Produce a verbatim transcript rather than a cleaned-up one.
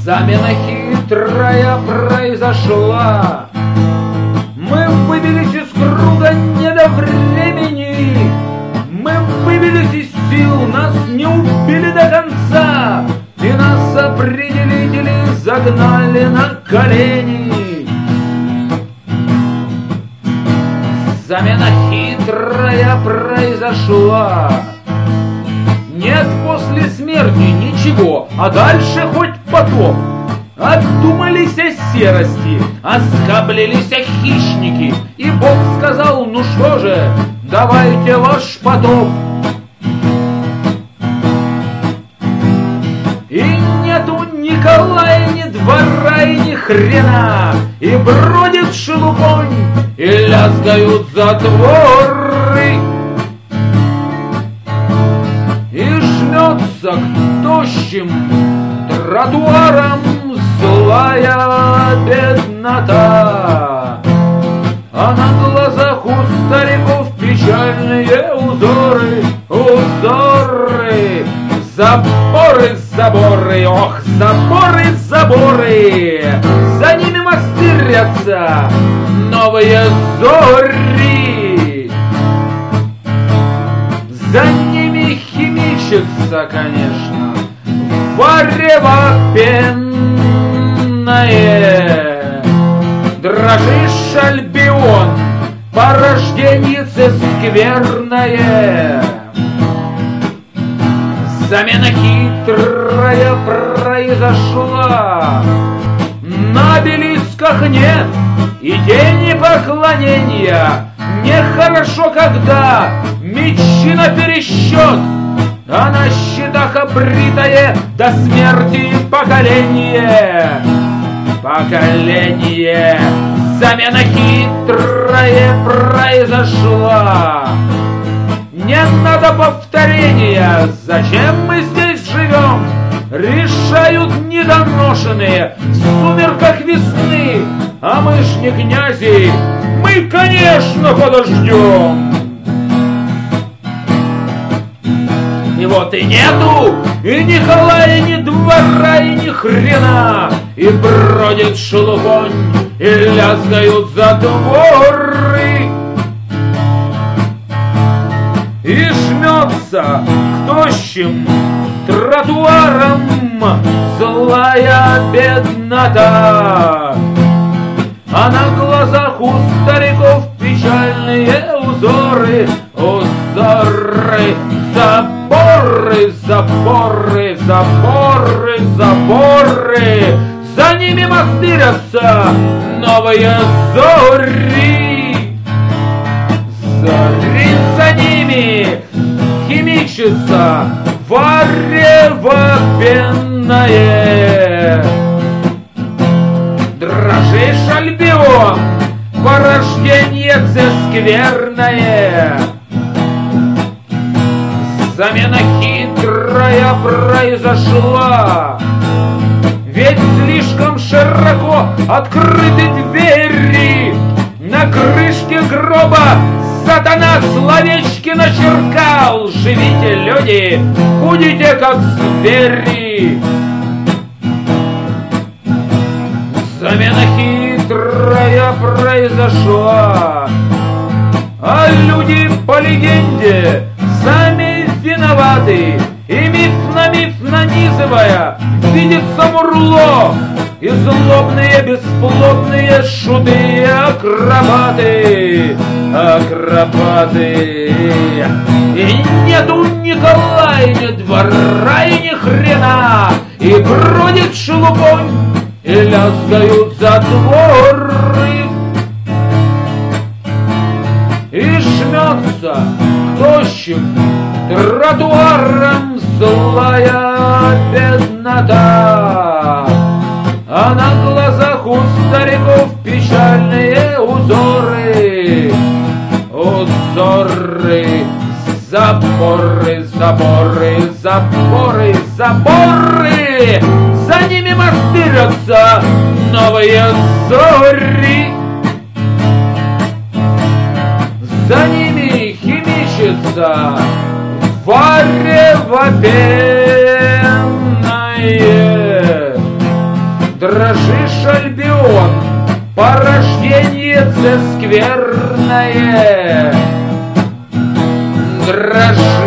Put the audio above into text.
Замена хитрая произошла. Мы выбились из круга не до времени. Мы выбились из сил, нас не убили до конца. И нас определители загнали на колени. Замена хитрая произошла. Нет после смерти ничего, а дальше хоть потоп. Отдумались о серости, оскоблились о хищники, и Бог сказал: ну что же, давайте ваш потоп. И нету Николая, ни двора и ни хрена, и бродит шелупонь, и лязгают затворы. И жмется к тощим тротуарам злая беднота, а на глазах у стариков печальные узоры, узоры. Заборы, заборы, ох, заборы, заборы, за ними мастырятся новые зори. За ними химичится, конечно, варево пенное. Дрожишь, Альбион, порожденнице скверное. Замена хитрая произошла. На обелисках нет и тени поклонения. Нехорошо, когда мечи напересчет, а на щитах обритое до смерти поколение. Поколение. Замена хитрая произошла. Не надо повторения, зачем мы здесь живем? Решают недоношенные в сумерках весны. А мы ж не князи, мы, конечно, подождем. И вот и нету и Николая, ни двора, и ни хрена. И бродит шелупонь, и лязгают затворы. И жмется к тощим тротуарам злая беднота, а на глазах у стариков печальные узоры, узоры. Заборы, заборы, заборы, заборы, за ними мастырятся новые зори. Зори за ними химичится варево пенное. Дрожишь, Альбион, порожденьице скверное. Замена хитрая произошла. Ведь слишком широко открыты двери. На крышке гроба сатана словечки начеркал: живите, люди, будете как звери. Замена хитрая произошла. А люди по легенде сами виноваты. И миф на миф нанизывая видится мурло. И злобные, бесплотные шуты и акробаты, акробаты. И нету Николая, ни двора, и ни хрена. И бродит шелупонь, и лязгают затворы. И жмется к тощим тротуарам злая беднота, а на глазах у стариков печальные узоры, узоры. Заборы, заборы, заборы, заборы, за ними мастырятся новые зори. За ними химичится варево пенное. Альбион, порождение скверное. Дрожь